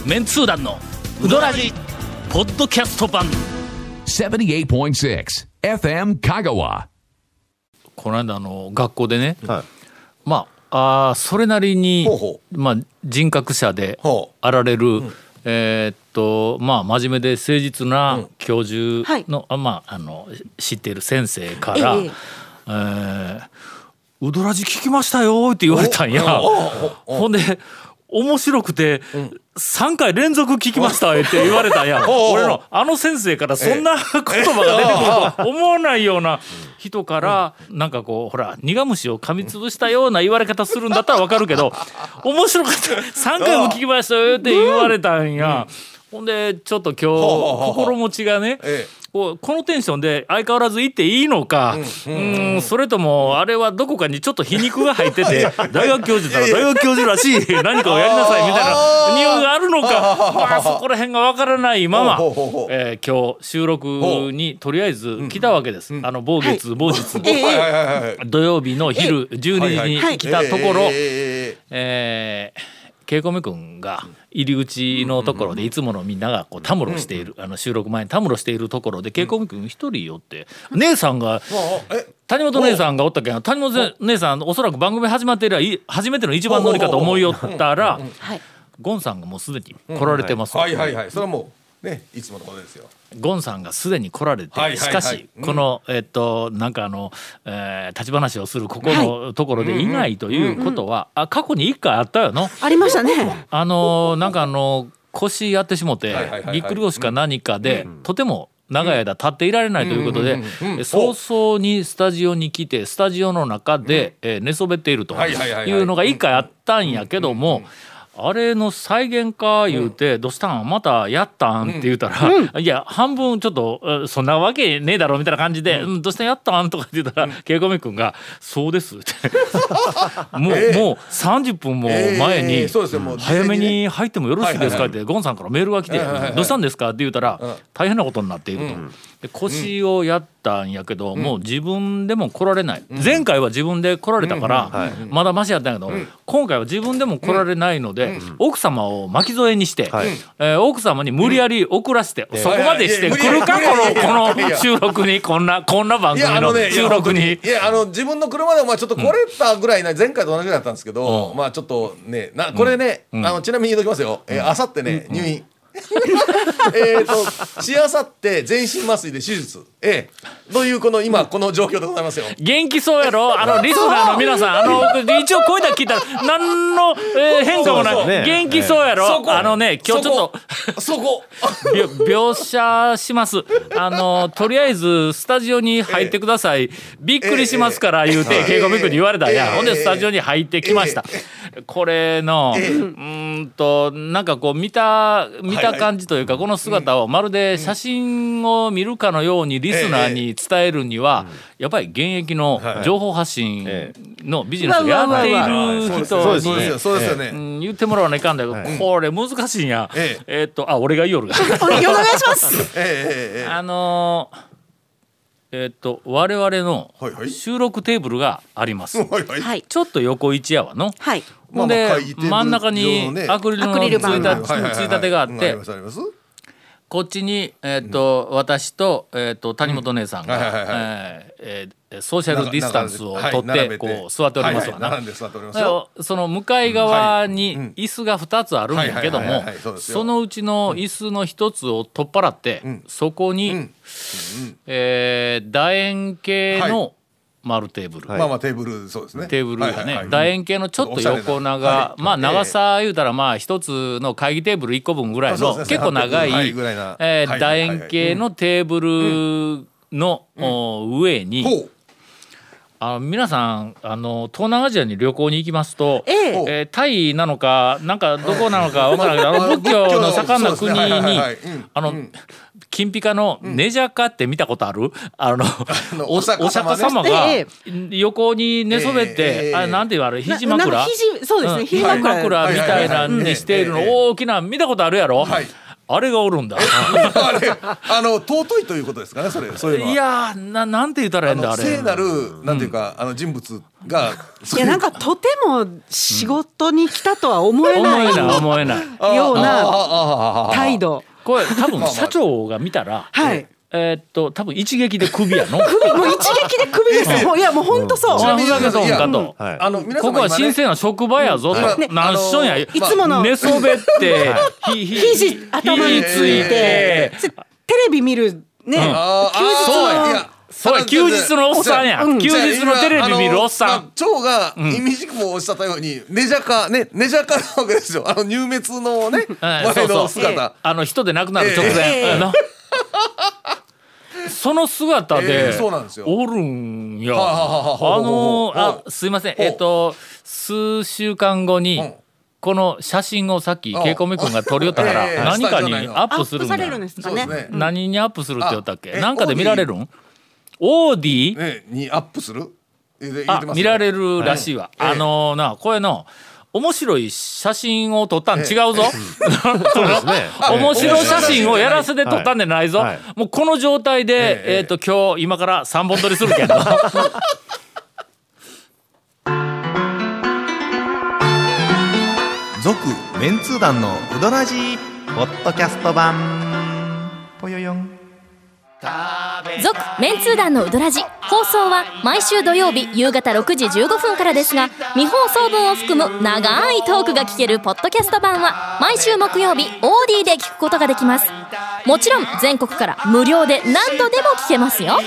メンツー団のウドラジポッドキャスト版 78.6 FM 香川。 この間学校でね、まあそれなりにまあ人格者であられるまあ真面目で誠実な教授のまあ知っている先生からウドラジ聞きましたよって言われたんや。ほんで面白くて3回連続聞きましたって言われたんや。俺の先生からそんな言葉が出てくると思わないような人からなんかこうほら苦虫を噛みつぶしたような言われ方するんだったらわかるけど面白かった3回も聞きましたよって言われたんや。ほんでちょっと今日心持ちがねこのテンションで相変わらず行っていいのか、それともあれはどこかにちょっと皮肉が入ってて大学教授なら大学教授らしい何かをやりなさいみたいな匂いがあるのか、まあ、そこら辺がわからないまま、今日収録にとりあえず来たわけです。某日某日土曜日の昼12時に来たところケイコメ君が入り口のところでいつものみんながこうたむろしている収録前にたむろしているところでケイコメ君一人寄って姉さんが谷本姉さんがおったけど谷本姉さんおそらく番組始まって以来初めての一番乗りかと思いよったらゴンさんがもうすでに来られてます。 はいはいはい、それはもうねいつものことですよ。 ゴンさんがすでに来られて、しかしこのなんか立ち話をするここのところでいないということは過去に1回あったよの。 ありましたね。 なんか腰やってしもてぎっくり腰か何かでとても長い間立っていられないということで早々にスタジオに来てスタジオの中で寝そべっているというのが1回あったんやけども、あれの再現か言うて、どうしたんまたやったんって言うたら、いや半分ちょっとそんなわけねえだろみたいな感じで、どうしたんやったんとかって言ったらケイコメ君がそうですってもう30分も前に早めに入ってもよろしいですかってゴンさんからメールが来てどうしたんですかって言うたら大変なことになっていると。で腰をやったんやけど、もう自分でも来られない、前回は自分で来られたからまだマシやったんやけど、今回は自分でも来られないので、奥様を巻き添えにして、奥様に無理やり送らせて、そこまでして来るかこの収録にこんな番組の収録に。 いや自分の車でもちょっと来れたぐらいな、前回と同じぐらいだったんですけど、まあちょっとねこれね、ちなみに言うときますよ、あさってね入院しあさって全身麻酔で手術というこの今この状況でございますよ。 元気そうやろリスナーの皆さん一応声だけ聞いたら何の変化もない、元気そうやろ。今日ちょっとそこ描写します。とりあえずスタジオに入ってください、びっくりしますから言うてケイコメ君に言われたんや。ほんでスタジオに入ってきました。これのなんかこう見た感じというか、この姿をまるで写真を見るかのようにリスナーに伝えるにはやっぱり現役の情報発信のビジネスをやっている人に言ってもらわないかんだけど、これ難しいんや。俺が言いよるがお願いします。 我々の収録テーブルがあります。ちょっと横一やわの。ほんで真ん中にアクリルのついたてがあって、こっちに私と谷本姉さんがソーシャルディスタンスを取ってこう座っておりますわな。その向かい側に椅子が2つあるんやけども、そのうちの椅子の1つを取っ払ってそこに楕円形の丸テーブル、 まあテーブル、そうですね、 テーブルがね楕円形のちょっと横長、まあ長さ言うたらまあ一つの会議テーブル1個分ぐらいの結構長い楕円形のテーブルの上に皆さん東南アジアに旅行に行きますと、タイなのかなんかどこなのか分からないけど仏教の盛んな国に金ピカのネジャカって見たことある？お釈迦様が横に寝そべって、なんて言われる肘枕？ そうですね、肘枕みたいなにしているの大きな見たことあるやろ？ あれがおるんだ。 あれ尊いということですかね、そういうのは。 いやーなんて言ったらええんだあれ。 聖なるなんていうか、人物がいやなんかとても仕事に来たとは思えない思えないような態度。 これ多分社長が見たら、 はい。 多分一撃で首やの。 もう一撃で首ですよ。いやもう本当そう。 ふざけとんかと。 皆様ここは神聖な職場やぞと。何しとんや。いつもの寝そべって肘頭についてテレビ見るね。 そうや休日のおっさんや。休日のテレビ見るおっさん。 長が意味軸もおっしゃったようにネジャカなわけですよ。入滅のね前の姿。 人で亡くなる直前。その姿でおるんや。すいません。数週間後にこの写真をさっきケイコメ君が撮りよったから何かにアップするんだ。何にアップするって言ったっけ？なんかで見られるん？オーディにアップする？ 見られるらしいわ。これの面白い写真を撮ったん違うぞ。そうですね。面白い写真をやらせて撮ったんでないぞ。もうこの状態で今日今から3本撮りするけど。 続メンツー団のウドラジポッドキャスト版ぽよよん。 続メンツー団のウドラジ放送は毎週土曜日夕方6時15分からですが、未放送分を含む長いトークが聞けるポッドキャスト版は毎週木曜日オーディで聞くことができます。もちろん全国から無料で何度でも聞けますよ。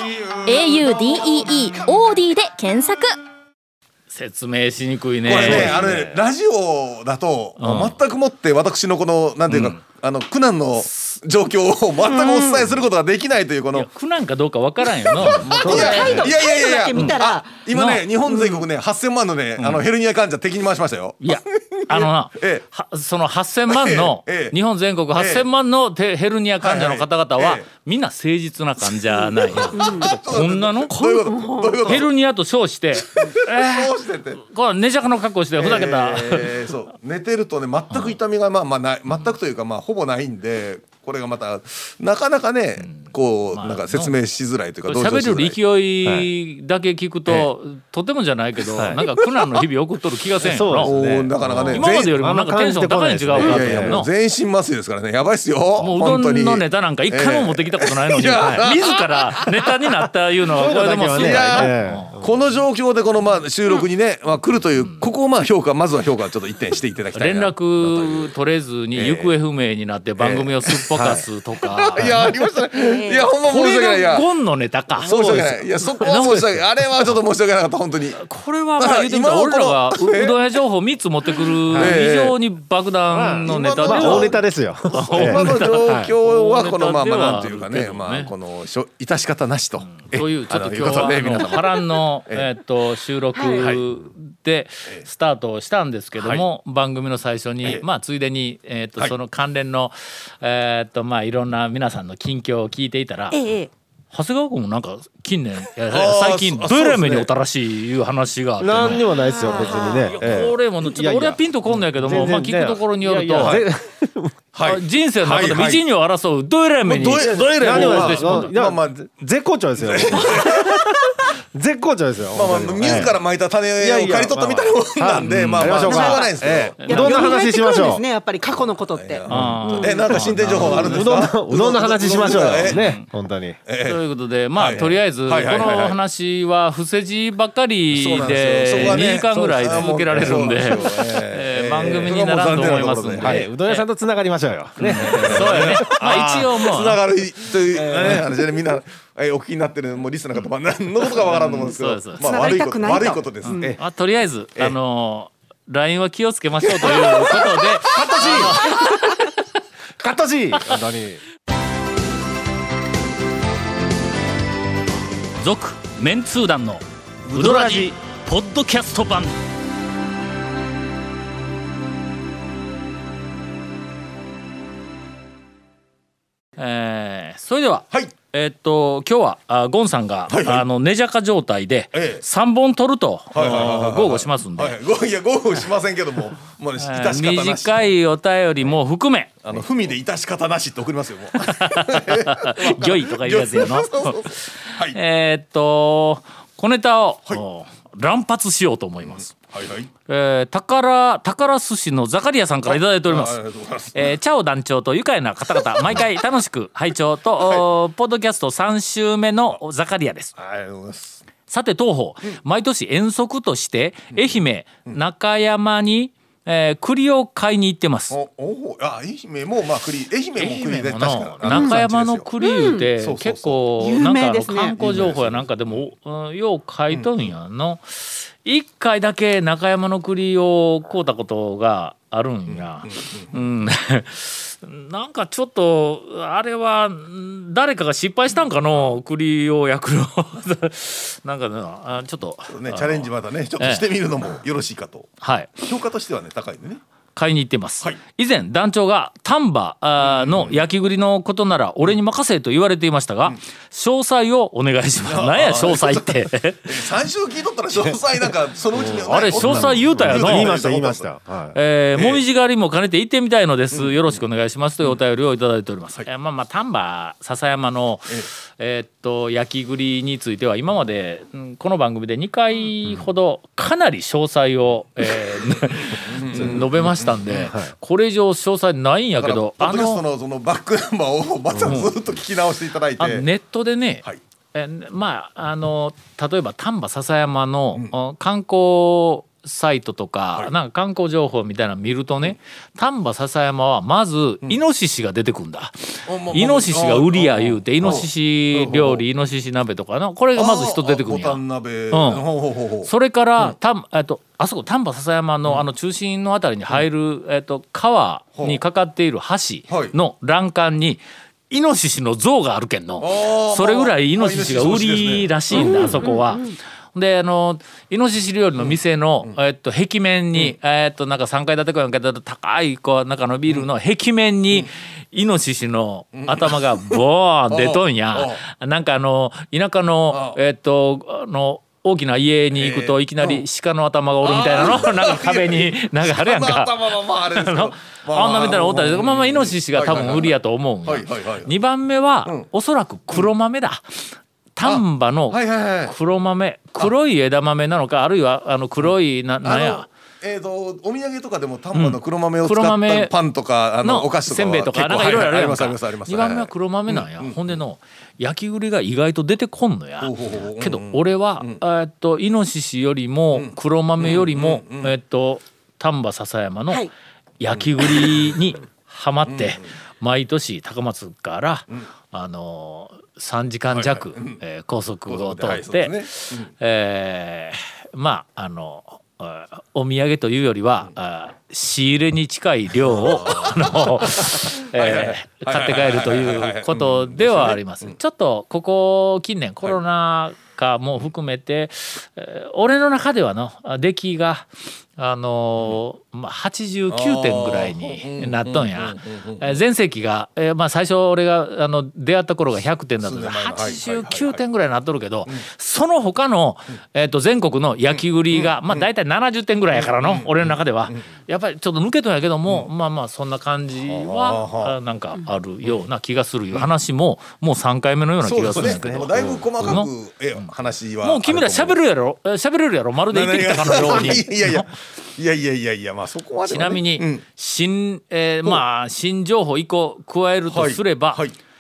AUDEE オーディで検索。 説明しにくいね。 これねラジオだと全くもって私のこのなんていうか苦難の状況を全くお伝えすることができないというこの苦難かどうかわからんよの。 いや今ね日本全国ね8000万のねヘルニア患者敵に回しましたよ。 いやその8000万の日本全国8000万のヘルニア患者の方々はみんな誠実な患者なんや。こんなのヘルニアと称してこれ寝ジャカの格好してふざけた。 そう寝てるとね全く痛みが全くというかほぼないんで、これがまたなかなかねこうなんか説明しづらいというか喋る勢いだけ聞くととてもじゃないけどなんか苦難の日々送っとる気がせんよな。 なかなかね今までよりもなんかテンション高いに違うかというの。 全身麻酔ですからねやばいっすよ。 もううどんのネタなんか一回も持ってきたことないのに自らネタになったいうのはこれでもすごいな。 この状況でこの収録にね来るというここをまずは評価ちょっと一点していただきたいな。 連絡取れずに行方不明になって番組をすっぽかすとか。 いやありましたね。いやほんま申し訳ない。いやゴンのネタか。 申し訳ない。いやそこは申し訳ない。あれはちょっと申し訳なかった本当に。 これは言うてみたら俺らがうどん屋情報3つ持ってくる非常に爆弾のネタで大ネタですよ。 今の状況はこのなんていうかねこの致し方なしと。 というちょっと今日は波乱の収録でスタートしたんですけども、番組の最初についでにその関連のいろんな皆さんの近況を聞いていたら、長谷川君もなんか近年最近どえらい目におたらしいいう話があって、 何にもないですよ別にね。 これもちょっと俺はピンとこんのやけども聞くところによると人生の中で道にを争うどえらい目に絶好調ですよ。絶好調ですよ。 自ら巻いた種を刈り取ったみたいなもんなんでしょうがないですけど。うどんの話しましょう。 やっぱり過去のことって。 なんか進展情報あるんですか？ うどんの話しましょうよね本当に。 ということでとりあえずこの話は伏せ字ばっかりで2時間ぐらい続けられるんで番組にならんと思いますんで、 うどん屋さんとつながりましょうよね。 そうやね。一応もうつながるという話でみんなお聞きになってるもうリスナーの方何のことかわからんと思うんですけど、悪いことです。 とりあえずLINE は気をつけましょうということでカットシーン本当に続メンツー団のウドラジポッドキャスト版。それでは今日はゴンさんが、寝じゃか状態で3本取ると豪語しますんで、 いや豪語しませんけども、もう致し方なし。 短いお便りも含めふみで致し方なしって送りますよもう。 ギョイとかいうやつやの。小ネタを、乱発しようと思います。宝寿司のザカリアさんからいただいております。チャオ団長と愉快な方々毎回楽しく拝聴と、ポッドキャスト3週目のザカリアです。さて当方、毎年遠足として愛媛、中山に栗を買いに行ってます。 愛媛も栗で確か中山の栗言うて結構なんか観光情報やなんかでもよう書いとんやの。一回だけ中山の栗を買うたことがあるんや。なんかちょっとあれは誰かが失敗したんかの栗を焼くの。なんかちょっとチャレンジまたねちょっとしてみるのもよろしいかと。評価としてはね高いんでね。 買いに行ってます、以前団長が丹波の焼き栗のことなら俺に任せと言われていましたが、詳細をお願いします。何や詳細って 3週聞いとったら詳細なんかそのうちにあれ詳細言うたやの。 言いました、 もみじ狩りも兼ねて行ってみたいのです、よろしくお願いしますというお便りをいただいております。丹波篠山の焼き栗については今までこの番組で2回ほどかなり詳細を述べましたんで、これ以上詳細ないんやけど、 ポッドキャストのそのバックナンバーをまたずっと聞き直していただいて、 ネットでね、例えば丹波篠山の観光サイトとか、なんか観光情報みたいなの見るとね、丹波篠山はまずイノシシが出てくんだ。イノシシが売りや言うて、イノシシ料理、イノシシ鍋とかのこれがまず一つ出てくるんや。それからあそこ丹波篠山の中心のあたりに入る川にかかっている橋の欄干にイノシシの像があるけんの。それぐらいイノシシが売りらしいんだ、あそこは。でイノシシ料理の店の、壁面に、なんか3階建てか4階建て高い中のビルの壁面に、イノシシの頭がボーン出とんや。なんか田舎の大きな家に行くといきなり鹿の頭がおるみたいなのなんか壁になんかあるやんか。あんなみたいなおったり、イノシシが多分売りやと思うんや。2番目はおそらく黒豆だ。丹波の黒豆、黒い枝豆なのか、あるいは黒いなんや。 お土産とかでも丹波の黒豆を使ったパンとかお菓子とかせんべいとかなんかいろいろあるやんか。 2 番目は黒豆なんや。ほんでの焼き栗が意外と出てこんのや。けど俺はイノシシよりも黒豆よりも丹波篠山の焼き栗にハマって毎年高松から3時間弱高速を通ってお土産というよりは仕入れに近い量を買って帰るということではあります。ちょっとここ近年コロナ禍も含めて俺の中ではの出来が89点ぐらいになっとんや。全盛期が最初俺が出会った頃が100点だったんで89点ぐらいになっとるけど、その他の全国の焼き栗が大体70点ぐらいやからの俺の中ではやっぱりちょっと抜けとんやけども、そんな感じはなんかあるような気がするいう話ももう3回目のような気がするんやけど、 だいぶ細かく話はもう君ら喋れるやろまるで言ってきたかのように。 いやそこまで、 ちなみに新情報1個加えるとすれば、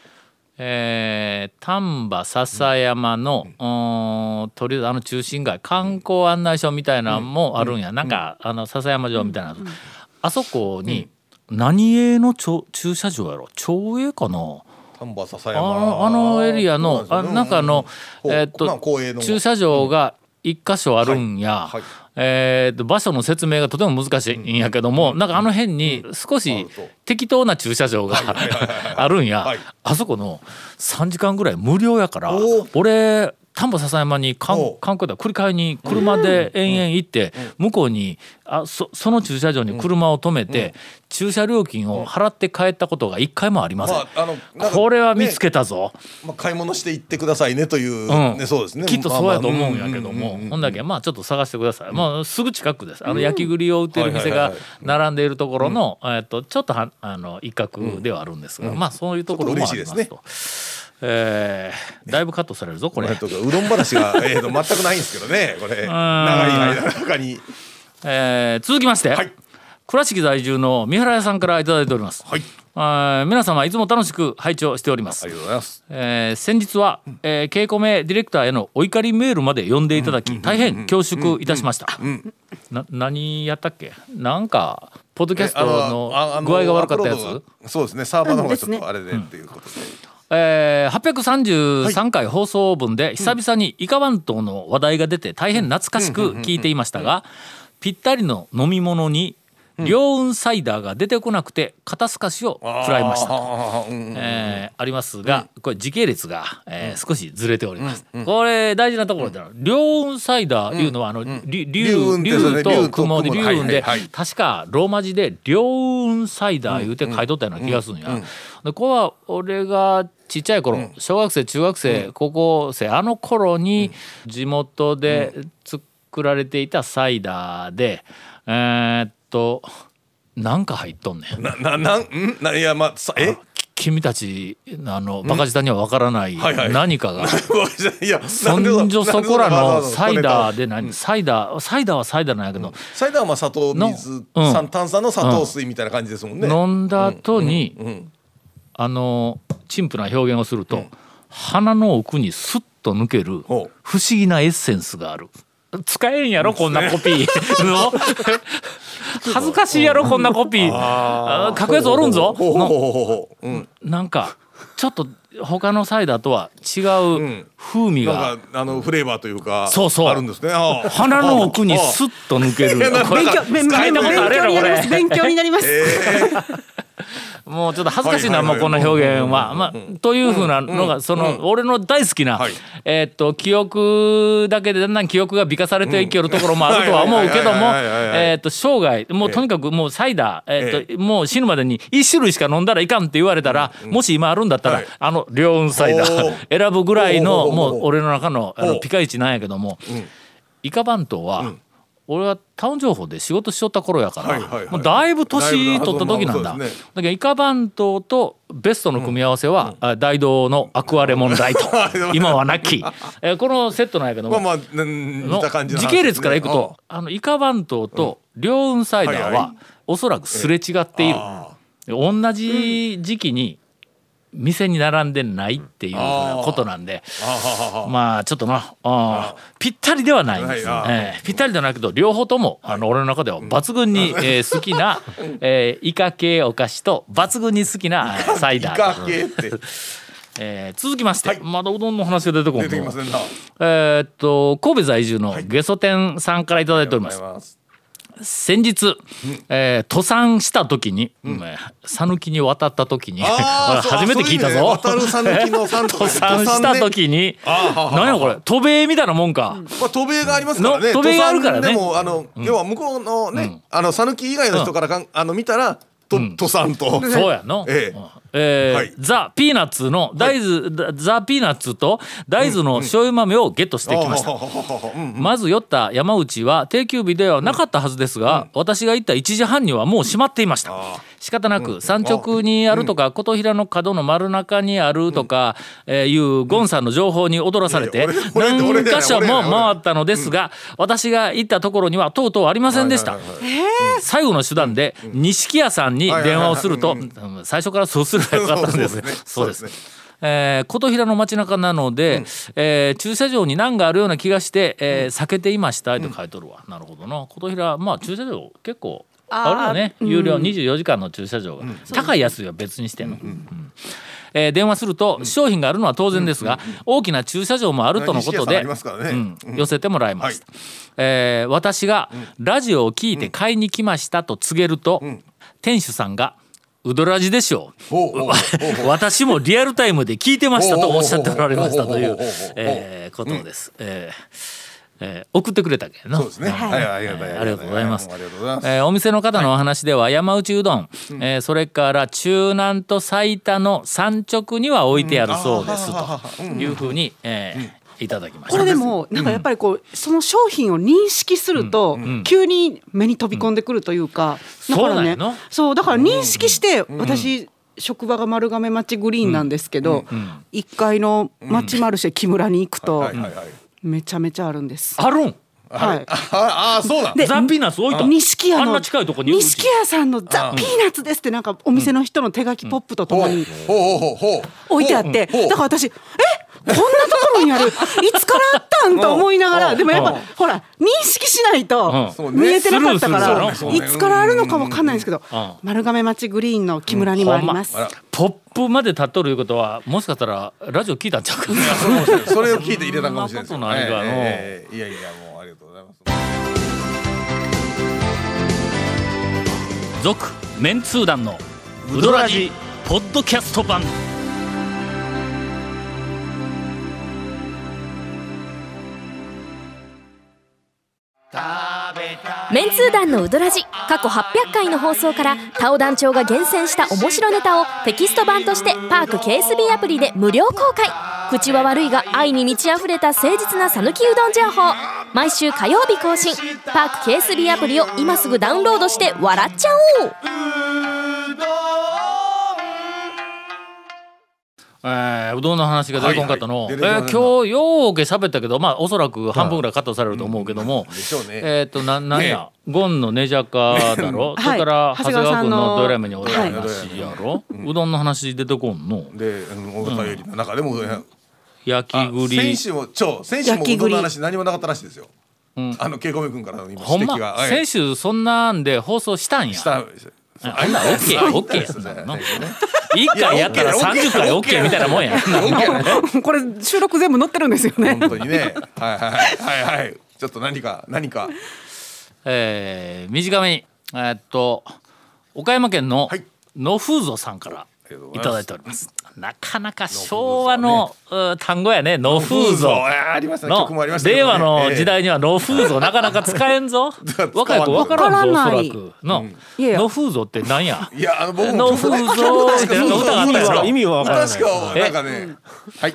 丹波篠山のとりあえず中心街観光案内所みたいなのもあるんや。なんか篠山城みたいな、あそこに何営の駐車場やろ、町営かな。 丹波篠山エリアのなんか駐車場が1箇所あるんや。場所の説明がとても難しいんやけども、なんか辺に少し適当な駐車場があるんや。あそこの3時間ぐらい無料やから、俺丹波篠山に観光で繰り返に車で延々行って向こうにその駐車場に車を止めて駐車料金を払って帰ったことが一回もありません。これは見つけたぞ。 買い物して行ってくださいねというそうですね。 きっとそうやと思うんやけども、ほんだけちょっと探してください。もうすぐ近くです。焼き栗を売ってる店が並んでいるところのちょっと一角ではあるんですが、そういうところもありますと。だいぶカットされるぞこれ。 うどん話が全くないんですけどねこれ長い間の中に。 続きまして、倉敷在住の三原屋さんからいただいております。皆様いつも楽しく拝聴しております。 ありがとうございます。 先日は、ケイコメディレクターへのお怒りメールまで読んでいただき大変恐縮いたしました。何やったっけ、なんかポッドキャストの具合が悪かったやつ。 そうですね、サーバーの方がちょっとあれでっていうことで、 833回放送分で久々にイカワン島の話題が出て大変懐かしく聞いていましたが、ぴったりの飲み物に凌雲サイダーが出てこなくて肩透かしを食らいましたと、ありますが、これ時系列が、少しずれております。これ大事なところだ。凌雲サイダーいうのは竜と雲で龍雲で、確かローマ字で凌雲サイダー言うて書いとったような気がするんや。でこれは俺がちっちゃい頃、小学生中学生高校生あの頃に地元で作られていたサイダーでなんか入っとんねん。 いや君たちバカ舌には分からない何かがそんじょそこらのサイダーでサイダーはサイダーなんやけど、 サイダーは砂糖水炭酸の砂糖水みたいな感じですもんね。 飲んだ後に陳腐な表現をすると、鼻の奥にスッと抜ける不思議なエッセンスがある。使えんやろこんなコピーの恥ずかしいやろこんなコピー書くやつおるんぞ。なんかちょっと他のサイダーとは違う風味が、 フレーバーというかあるんですね。 鼻の奥にスッと抜ける。 勉強になります。 もうちょっと恥ずかしいな、もうこんな表現は。というふうなのが俺の大好きな記憶だけでだんだん記憶が美化されていけるところもあるとは思うけども、生涯もうとにかくもうサイダーもう死ぬまでに1種類しか飲んだらいかんって言われたら、もし今あるんだったら凌雲サイダー選ぶぐらいのもう俺の中のピカイチなんやけども、イカ番頭は俺はタウン情報で仕事しとった頃やから、もうだいぶ年取った時なんだ。だけどイカ番頭とベストの組み合わせは、大道のアクアレモンライト今はなき、このセットなんやけども、時系列からいくとイカ番頭と凌雲サイダーはおそらくすれ違っている。同じ時期に店に並んでないっていうことなんで、まあちょっとぴったりではないんです、ぴったりではないけど両方とも俺の中では抜群に好きなイカ系お菓子と抜群に好きなサイダー。イカ系って続きまして、まだうどんの話が出てこんの。神戸在住のゲソ天さんからいただいております。先日、登山した時に讃岐に渡った時に初めて聞いたぞ。 渡る讃岐の登山した時に何やこれ、渡米みたいなもんか。 渡米がありますからね。 渡米があるからね。 でも要は向こうのね讃岐以外の人から見たら登山とそうやの。ザ・ピーナッツの大豆ザ・ピーナッツと大豆の醤油豆をゲットしてきました。まず寄った山内は定休日ではなかったはずですが、私が行った1時半にはもう閉まっていました。仕方なく山直にあるとか琴平の角の丸中にあるとかいうゴンさんの情報に踊らされて何箇所も回ったのですが、私が行ったところにはとうとうありませんでした。最後の手段で錦屋さんに電話をすると、最初からそうするよかったんですね。そうです。琴平の街中なので、駐車場に難があるような気がして、避けていましたと書いとるわ。なるほどな。琴平駐車場結構あるよね。有料24時間の駐車場が、高い安いは別にしてんの。電話すると商品があるのは当然ですが、大きな駐車場もあるとのことで、寄せてもらいました。私がラジオを聞いて買いに来ましたと告げると、店主さんがうどらじでしょう。私もリアルタイムで聞いてましたとおっしゃっておられましたということです。送ってくれたけど。 そうですね。ありがとうございます。お店の方のお話では山内うどん、それから中南と最多の産直には置いてあるそうですというふうにいただきました。 これでもなんかやっぱりこうその商品を認識すると急に目に飛び込んでくるというか、だからね、そうだから認識して私。職場が丸亀町グリーンなんですけど、1階の町マルシェ木村に行くとめちゃめちゃあるんです。 あるん。 はい。あ、そうなん。 ザ・ピーナッツ置いた。 錦屋のあんな近いとこに。 錦屋さんのザ・ピーナッツですってなんかお店の人の手書きポップとともに置いてあって、だから私こんなところにあるいつからあったんと思いながら、でもやっぱほら認識しないと見えてなかったからいつからあるのかも分かんないんですけど、丸亀町グリーンの木村にもあります。 ポップまで立っとるいうことはもしかしたらラジオ聞いたんちゃうかな。 それを聞いて入れたかもしれないです。 そんなことないかの。 いやもうありがとうございます。 続メンツー団のウドラジポッドキャスト版。 メンツー団のウドラジ過去800回の放送からタオ団長が厳選した面白ネタをテキスト版としてパーク KSB アプリで無料公開。口は悪いが愛に満ち溢れた誠実な讃岐うどん情報、毎週火曜日更新。パーク KSB アプリを今すぐダウンロードして笑っちゃおう。 うどんの話が出てこんかったの、今日ようけ喋ったけど、まあおそらく半分ぐらいカットされると思うけども、何やゴンのねじゃかだろ、それから長谷川君のドラマにおる話やろ、うどんの話出てこんので、お便りの中でも焼き栗、 先週もうどんな話何もなかったらしいですよ。ケイコメ君からの今指摘が。 先週そんなんで放送したんや。あんなオッケー1回やったら30回オッケーみたいなもんや。 これ収録全部載ってるんですよね。 本当にね。はいちょっと何か短めに岡山県の野風蔵さんからいただいております。なかなか昭和の単語やね。野風蔵の令和の時代には野風蔵なかなか使えんぞ。若い子分からんぞおそらくの。野風蔵って何や。 いや僕野風蔵って歌があったやろ。 意味は分からない。 確かなんかね。はい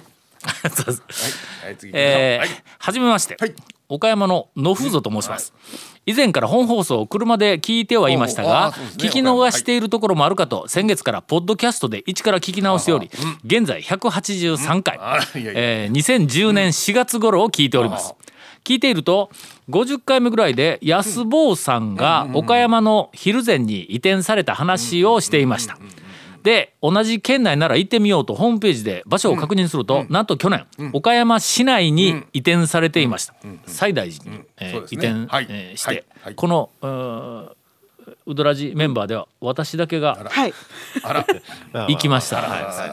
はじめまして、岡山の野風蔵と申します。以前から本放送を車で聞いてはいましたが、聞き逃しているところもあるかと先月からポッドキャストで一から聞き直しており、現在183回、2010年4月頃を聞いております。聞いていると50回目ぐらいで安坊さんが岡山の蒜山に移転された話をしていました。で同じ県内なら行ってみようとホームページで場所を確認すると、なんと去年、岡山市内に移転されていました。西大寺に、移転、して、このうどらじメンバーでは私だけが行きました。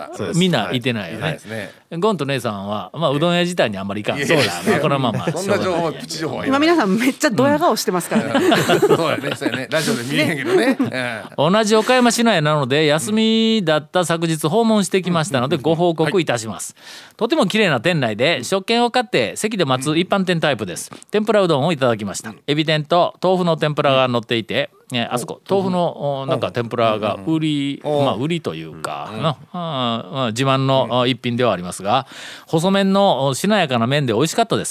みんな行ってないよね。ゴンと姉さんはうどん屋自体にあんまり行かん。そうだ。これはまあそんな情報プチ情報は今皆さんめっちゃドヤ顔してますからね。 そうやねラジオで見えへんけどね。 同じ岡山市内なので休みだった昨日訪問してきましたのでご報告いたします。とても綺麗な店内で食券を買って席で待つ一般店タイプです。天ぷらうどんをいただきました。エビ天と豆腐の天ぷらが乗っていて、あそこ豆腐のなんか天ぷらが売りというか自慢の一品ではありますが、細麺のしなやかな麺で美味しかったです。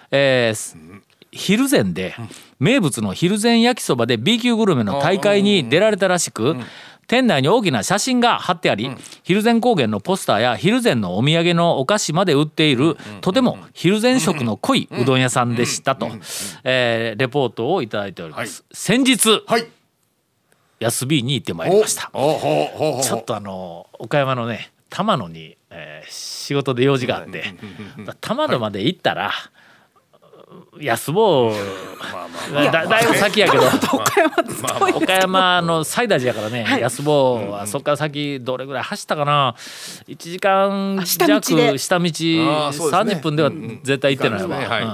蒜山で名物の蒜山焼きそばで B 級グルメの大会に出られたらしく、店内に大きな写真が貼ってあり、蒜山高原のポスターや蒜山のお土産のお菓子まで売っている、とても蒜山色の濃いうどん屋さんでしたと、レポートをいただいております。先日、安 B に行ってまいりました。ちょっと岡山のね玉野に、仕事で用事があって玉野まで行ったら、安坊だいぶ先やけど岡山の西大寺やからね、安坊はそっから先どれぐらい走ったかな、1時間弱下道30分では絶対行ってないわ。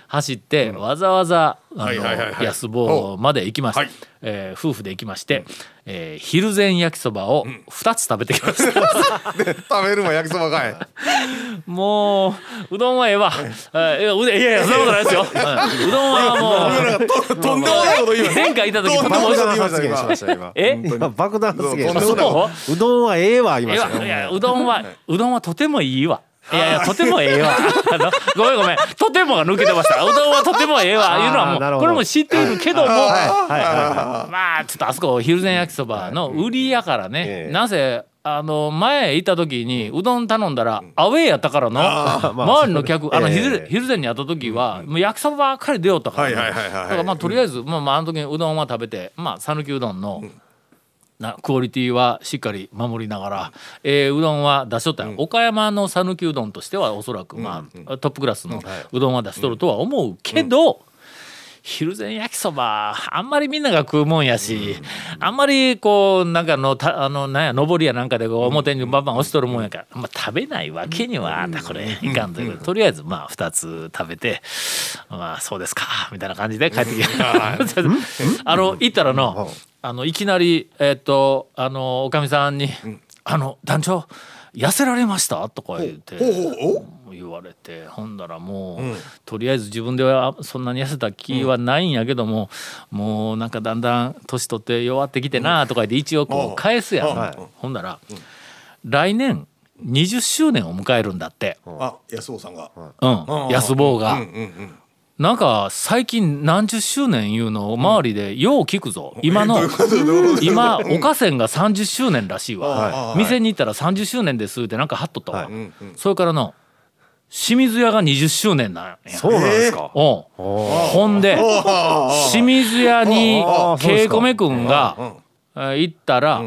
走ってわざわざ安坊まで行きました、夫婦で行きまして、昼前焼きそばを2つ食べてきました、 で食べるも焼きそばかい。 もううどんはええわ、いやそんなことないですよ、うどんはもうとんでもないこと言います。 前回いた時とても美味しかった発言しました今。今爆弾発言しましそううどんはええわ言いましたよ。 いやうどんはとてもいいわ。いやとてもええわごめんとてもが抜けてました。うどんはとてもええわいうのはもうこれも知っているけども、まあちょっとあそこ昼前焼きそばの売りやからね、なぜ前行った時にうどん頼んだらアウェーやったからの周りの客昼前に会った時はもう焼きそばばっかり出よったからだからまあとりあえずあの時にうどんは食べて讃岐うどんのクオリティはしっかり守りながら、うどんは出しとったよ、岡山の讃岐うどんとしてはおそらくトップクラスのうどんは出しとるとは思うけど、昼前焼きそばあんまりみんなが食うもんやし、あんまりこうなんかなんや上りやなんかでこう表にバンバン押しとるもんやから、食べないわけにはこれいかんということで、とりあえず2つ食べてそうですかみたいな感じで帰ってきた行ったらいきなりおかみさんに団長痩せられましたとか言われて、ほんだらもう、とりあえず自分ではそんなに痩せた気はないんやけども、もうなんかだんだん年取って弱ってきてなとか言って一応こう返すやん、ほんだら来年20周年を迎えるんだって。 安坊さんが安坊がなんか最近何十周年いうのを周りでよう聞くぞ、今岡線が30周年らしいわ、店に行ったら30周年ですってなんか貼っとったわ、それからの清水屋が20周年なんや。 そうなんですか。 ほんで清水屋にケイコメ君が行ったら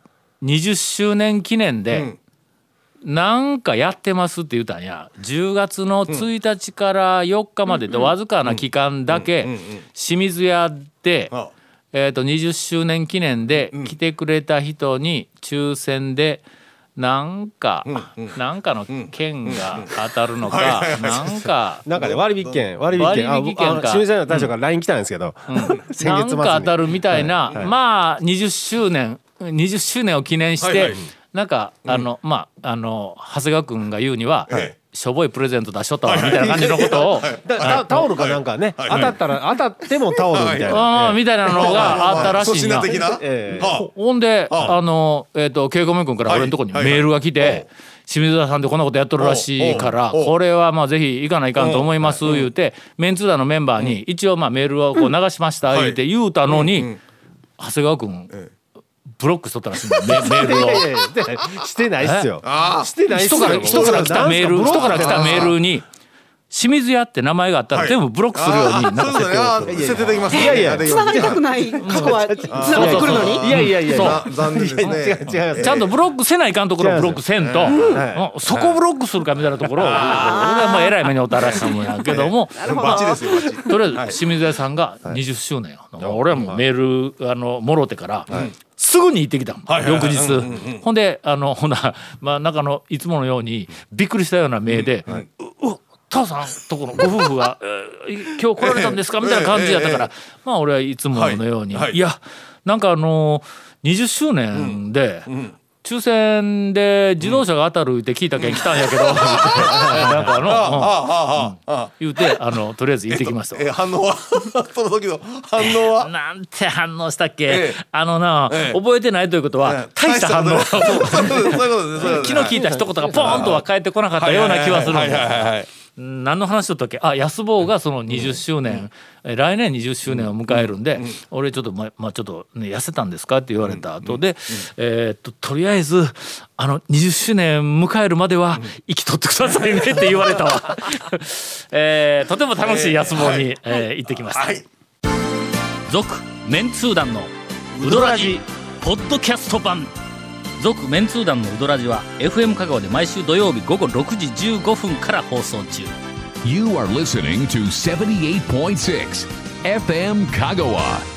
20周年記念でなんかやってますって言ったんや。10月の1日から4日までとわずかな期間だけ清水屋で20周年記念で来てくれた人に抽選でなんかの券が当たるのかなんかね割引券か清水屋の大将から LINE 来たんですけど、 なんか当たるみたいな、20周年を記念してなんか長谷川君が言うには、しょぼいプレゼント出しとったわみたいな感じのことをタオルかなんかね、当たってもタオルみたいなみたいなのがあったらしいな。ほんでケイコメ君から俺のとこにメールが来て、清水田さんでこんなことやっとるらしいからこれはぜひ行かないかんと思います言うて、メンツー団のメンバーに一応メールをこう流しました言うて言うたのに、長谷川君ブロックしとったらしいんだメールをしてないっすよ。してないっすよ。 人から来たメールに清水屋って名前があったら全部ブロックするようになんか設定できます。 いや繋がりたくない過去は繋がってくるのに、 いや残念ですね。 ちゃんとブロックせないかんところをブロックせんと、そこブロックするかみたいなところを俺がえらい目におったらしいもんやけども、とりあえず清水屋さんが20周年俺はもうメールもろてからすぐに行ってきた翌日。ほんで中のいつものようにびっくりしたような目でタオさんとこのご夫婦が今日来られたんですかみたいな感じやったから俺はいつものようにいやなんか20周年で抽選で自動車が当たるって聞いたけん来たんやけどなんか言うてとりあえず行ってきました。 反応はその時の反応はなんて反応したっけ、覚えてないということは大した反応気の利いた一言がポーンとは返ってこなかったような気はするんです。何の話だったっけ。安坊がその20周年、来年20周年を迎えるんで、俺ちょっとちょっとね痩せたんですかって言われた後で、とりあえず20周年迎えるまでは生きとってくださいねって言われたわとても楽しい安坊に、行ってきました。続メンツー団のウドラジポッドキャスト版。続メンツー団のウドラジは FM 香川で毎週土曜日午後6時15分から放送中。 You are listening to 78.6 FM 香川。